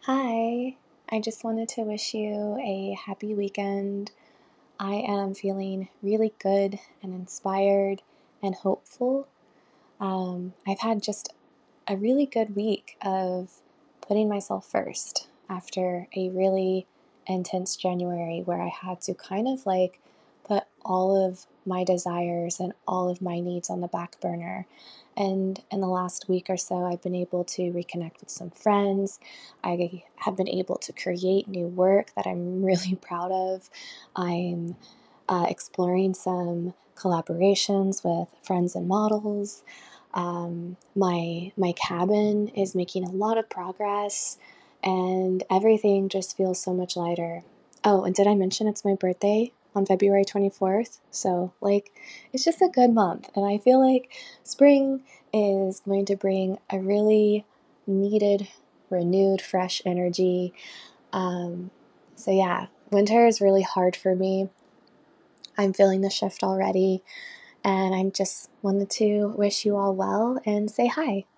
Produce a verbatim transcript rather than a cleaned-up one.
Hi, I just wanted to wish you a happy weekend. I am feeling really good and inspired and hopeful. Um, I've had just a really good week of putting myself first after a really intense January where I had to kind of like put all of my desires and all of my needs on the back burner. And in the last week or so, I've been able to reconnect with some friends. I have been able to create new work that I'm really proud of. I'm uh, exploring some collaborations with friends and models. Um, my my cabin is making a lot of progress, and everything just feels so much lighter. Oh, and did I mention it's my birthday on February twenty-fourth? So, like, it's just a good month, and I feel like spring is going to bring a really needed, renewed, fresh energy. Um, so, yeah, winter is really hard for me. I'm feeling the shift already, and I just wanted to wish you all well and say hi.